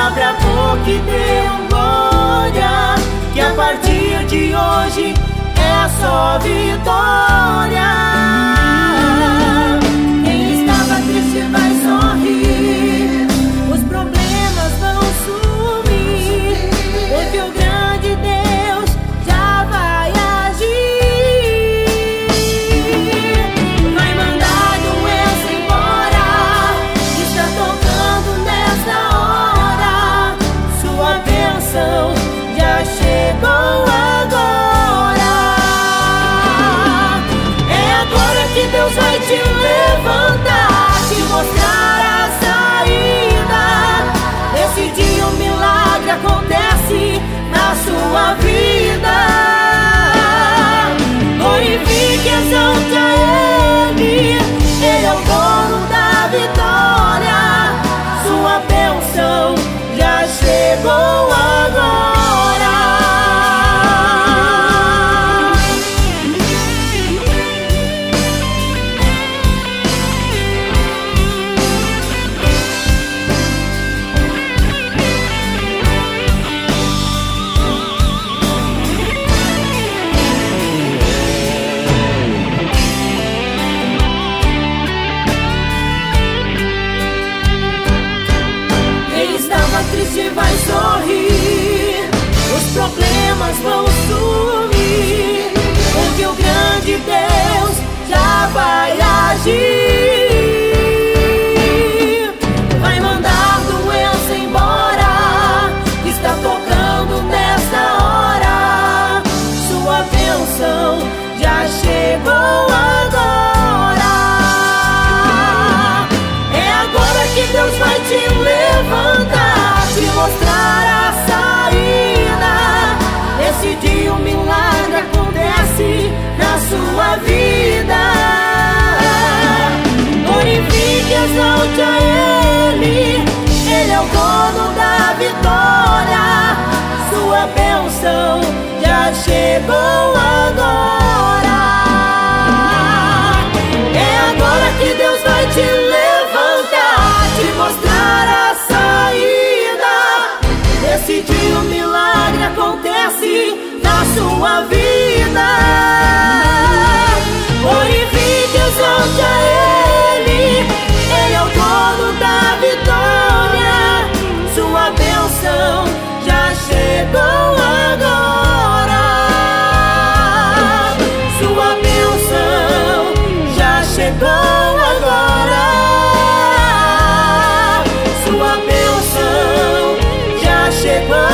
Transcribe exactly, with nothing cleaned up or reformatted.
Abre a boca e dê um glória, que a partir de hoje é só vitória. Quem estava triste vai sorrir, os problemas vão sumir, porque o grande Deus já vai agir. Vai mandar doença embora, está tocando nessa hora. Sua bênção já chegou agora. É agora que Deus vai te levantar, te mostrar a saída. Nesse dia um milagre acontece na sua vida. Glorifique, exalte a Ele, Ele é o dono da vitória. Sua bênção já chegou agora. Triste vai sorrir, os problemas vão sumir, porque o grande Deus já vai agir. Vai mandar doença embora, está tocando nessa hora. Sua bênção já chegou agora. É agora que Deus vai te levantar, te mostrar a saída. Nesse dia um milagre acontece na sua vida. Glorifique, exalte a Ele, Ele é o dono da vitória. Sua bênção já chegou agora. É agora que Deus vai te levantar, te mostrar a saída. Nesse dia um milagre acontece na sua vida. Glorifique, exalte a Ele, Ele é o dono da vitória. Sua bênção já chegou agora. Sua bênção já chegou agora. Sua bênção já chegou.